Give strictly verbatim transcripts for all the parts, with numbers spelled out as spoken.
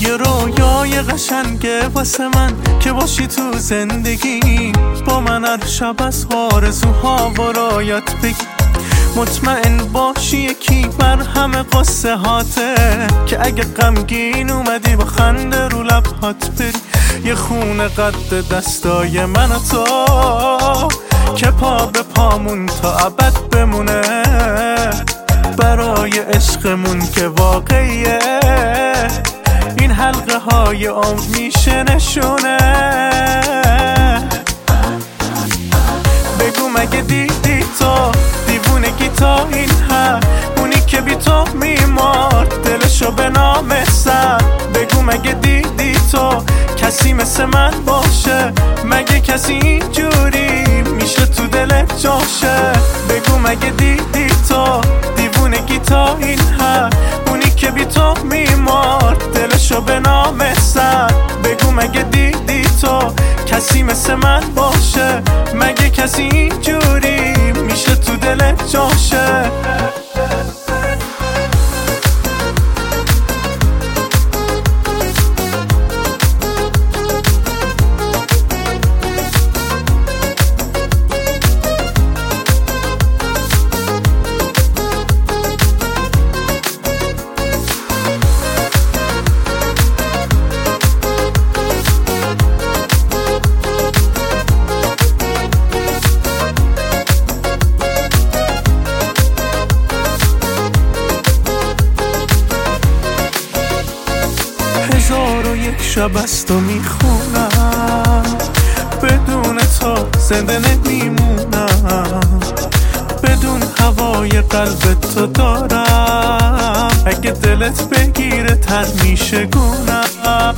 یه رویای قشنگه واسه من که باشی تو زندگی، با من هر شب از آرزوها و رایت بگی. مطمئن باشی یکی بر همه قصه هاته، که اگه غمگین اومدی با خنده رو لبهات بری. یه خونه قد دستای من و تو که پا به پامون تا ابد بمونه، برای عشقمون که واقعیه. این حلقه های عمر میشه نشونه. بگو مگه دیدی تو دیوونگی تا این حد، اونی که بی تو میمارد دلشو به نام سر. بگو مگه دیدی تو کسی مثل من باشه، مگه کسی اینجوری میشه تو دلت جاشه. بگو مگه دیدی تو دیوونگی تا این حد، اونی که بی تو میمارد دلشو به نام سر. بگو مگه دیدی تو کسی مثل من باشه، مگه کسی اینجوری میشه تو دلت جاشه. هزار و یک شب از تو میخونم، بدون تو زنده نمیمونم. بدون هوای قلب تو دارم، اگه دلت بگیره تر میشه گونم.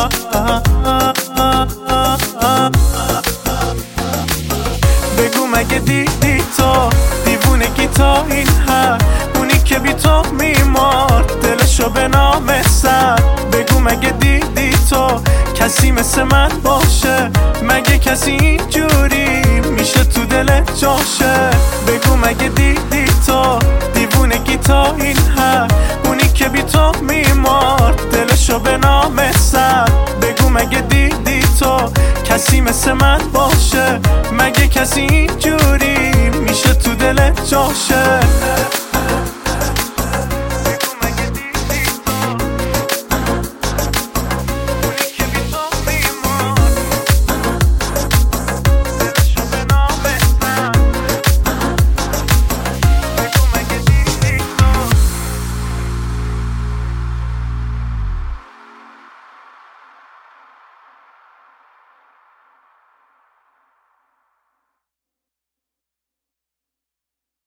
بگو مگه دیدی تو دیوونگی تا این حد، اونی که بی تو میمارد دلشو به نام سر. بگو مگه دیدی تو کسی مثل من باشه، مگه کسی اینجوری میشه تو دلت جاشه. بگو مگه دیدی تو دیوونگی تا این حد، اونی که بی تو میمارد دلشو به نام سر. بگو مگه دیدی تو کسی مثل من باشه، مگه کسی اینجوری میشه تو دلت جاشه.